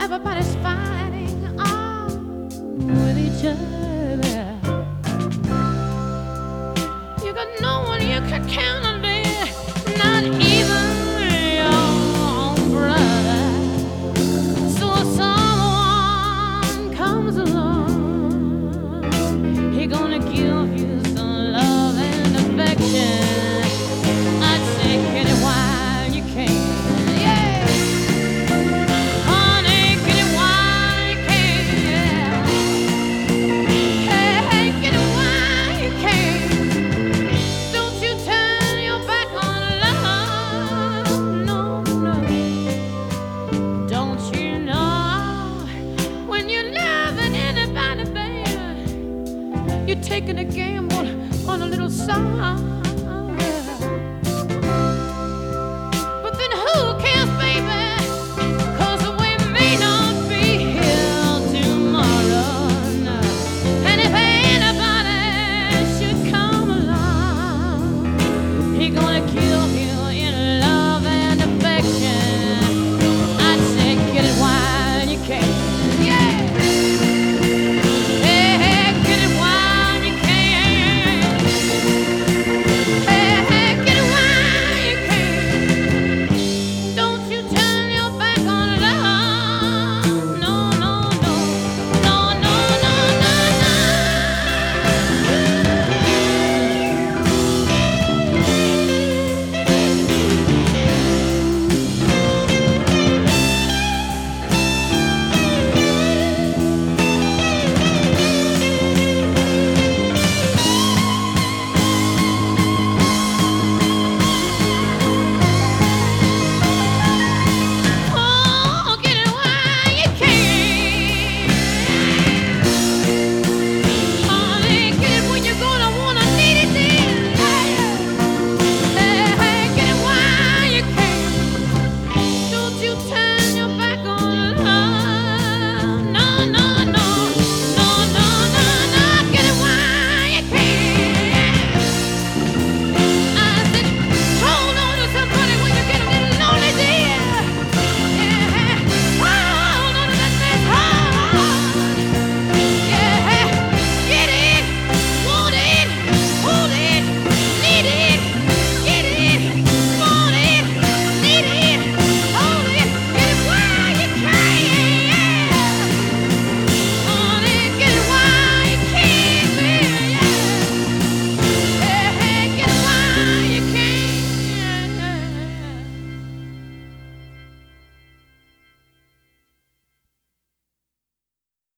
everybody's fighting on with each other. You got no one you can count on, dear, not even your own brother. So if someone comes along, he gonna give you some love and affection. I'd say, get it while you can. Yeah. Honey, get it while you can. Hey, get it while you can. Don't you turn your back on love. No, no. Don't you know when you're loving anybody, baby, you're taking a gamble on a little song. But then who cares, baby? 'Cause we may not be here tomorrow. No. And if anybody should come along, he gonna kill him